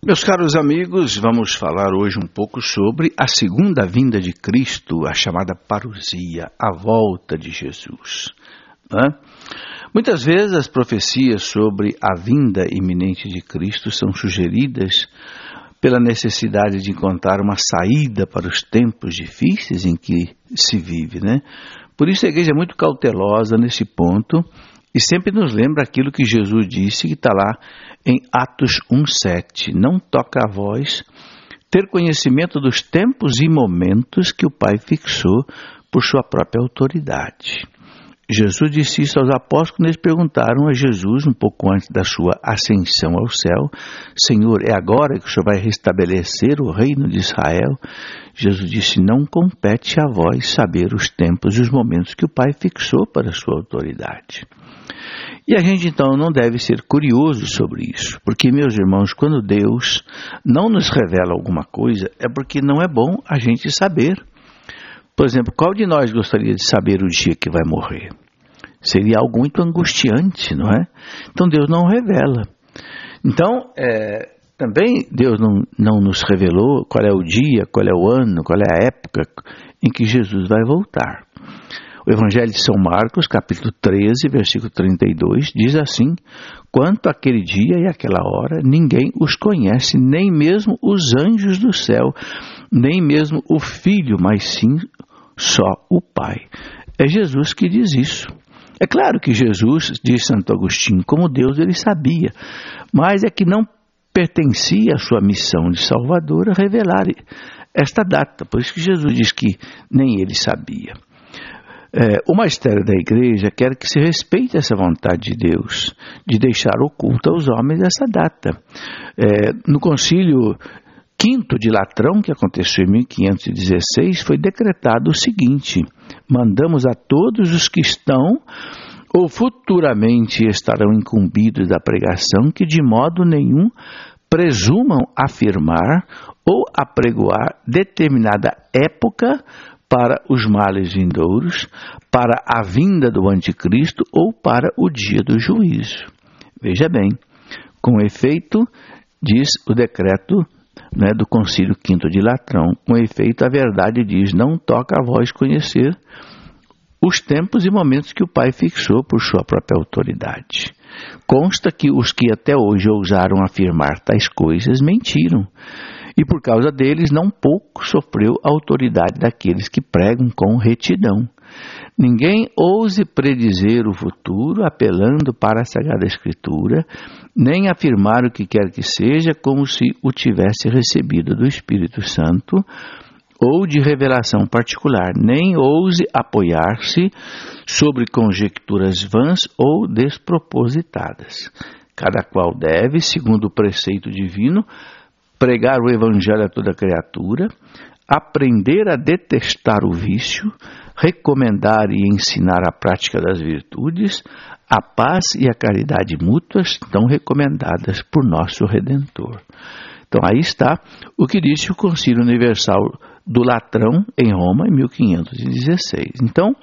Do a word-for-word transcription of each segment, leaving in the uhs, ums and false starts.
Meus caros amigos, vamos falar hoje um pouco sobre a segunda vinda de Cristo, a chamada parousia, a volta de Jesus. Né? Muitas vezes as profecias sobre a vinda iminente de Cristo são sugeridas pela necessidade de encontrar uma saída para os tempos difíceis em que se vive, né? Por isso a igreja é muito cautelosa nesse ponto e sempre nos lembra aquilo que Jesus disse, que está lá em Atos um, sete. Não toca a vós ter conhecimento dos tempos e momentos que o Pai fixou por sua própria autoridade. Jesus disse isso aos apóstolos quando eles perguntaram a Jesus, um pouco antes da sua ascensão ao céu: Senhor, é agora que o Senhor vai restabelecer o reino de Israel? Jesus disse: não compete a vós saber os tempos e os momentos que o Pai fixou para a sua autoridade. E a gente então não deve ser curioso sobre isso, porque, meus irmãos, quando Deus não nos revela alguma coisa, é porque não é bom a gente saber. Por exemplo, qual de nós gostaria de saber o dia que vai morrer? Seria algo muito angustiante, não é? Então Deus não revela. Então, é, também Deus não, não nos revelou qual é o dia, qual é o ano, qual é a época em que Jesus vai voltar. O Evangelho de São Marcos, capítulo treze, versículo trinta e dois, diz assim: quanto àquele dia e àquela hora, ninguém os conhece, nem mesmo os anjos do céu, nem mesmo o Filho, mas sim só o Pai. É Jesus que diz isso. É claro que Jesus, diz Santo Agostinho, como Deus ele sabia, mas é que não pertencia à sua missão de Salvador a revelar esta data. Por isso que Jesus diz que nem ele sabia. É, o magistério da igreja quer que se respeite essa vontade de Deus, de deixar oculta aos homens essa data. É, no concílio quinto de Latrão, que aconteceu em mil quinhentos e dezesseis, foi decretado o seguinte: mandamos a todos os que estão ou futuramente estarão incumbidos da pregação que de modo nenhum presumam afirmar ou apregoar determinada época para os males vindouros, para a vinda do anticristo ou para o dia do juízo. Veja bem, com efeito, diz o decreto, né, do Concílio quinto de Latrão, com efeito a verdade diz: não toca a vós conhecer os tempos e momentos que o Pai fixou por sua própria autoridade. Consta que os que até hoje ousaram afirmar tais coisas mentiram, e por causa deles não pouco sofreu a autoridade daqueles que pregam com retidão. Ninguém ouse predizer o futuro apelando para a Sagrada Escritura, nem afirmar o que quer que seja como se o tivesse recebido do Espírito Santo ou de revelação particular, nem ouse apoiar-se sobre conjecturas vãs ou despropositadas. Cada qual deve, segundo o preceito divino, pregar o Evangelho a toda criatura, aprender a detestar o vício, recomendar e ensinar a prática das virtudes, a paz e a caridade mútuas tão recomendadas por nosso Redentor. Então aí está o que disse o Concílio Universal do Latrão em Roma em mil quinhentos e dezesseis. Então,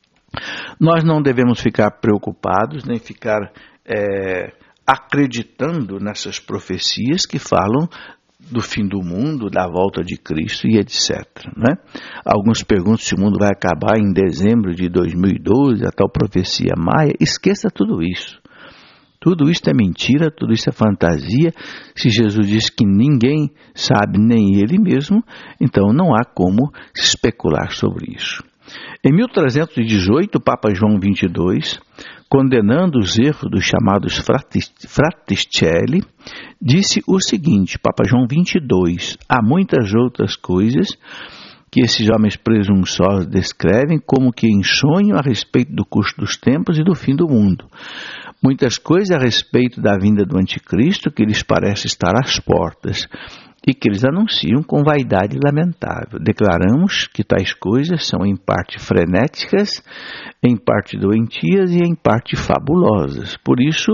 nós não devemos ficar preocupados, nem ficar é, acreditando nessas profecias que falam do fim do mundo, da volta de Cristo e etcétera. Né? Alguns perguntam se o mundo vai acabar em dezembro de dois mil e doze, a tal profecia maia. Esqueça tudo isso. Tudo isso é mentira, tudo isso é fantasia. Se Jesus disse que ninguém sabe, nem ele mesmo, então não há como especular sobre isso. Em mil trezentos e dezoito, o Papa João vinte e dois, condenando os erros dos chamados fraticelli, disse o seguinte, Papa João vinte e dois, há muitas outras coisas que esses homens presunçosos descrevem como que em sonho a respeito do curso dos tempos e do fim do mundo. Muitas coisas a respeito da vinda do anticristo que lhes parece estar às portas e que eles anunciam com vaidade lamentável. Declaramos que tais coisas são em parte frenéticas, em parte doentias e em parte fabulosas. Por isso,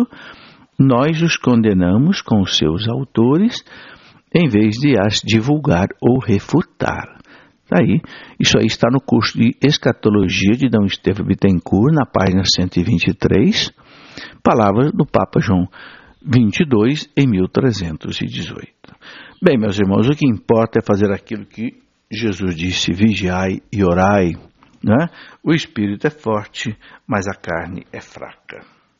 nós os condenamos com os seus autores, em vez de as divulgar ou refutar. Aí, isso aí está no curso de Escatologia de D. Estevão Bittencourt, na página cento e vinte e três, palavras do Papa João vinte e dois, em mil trezentos e dezoito. Bem, meus irmãos, o que importa é fazer aquilo que Jesus disse: vigiai e orai. Né? O espírito é forte, mas a carne é fraca.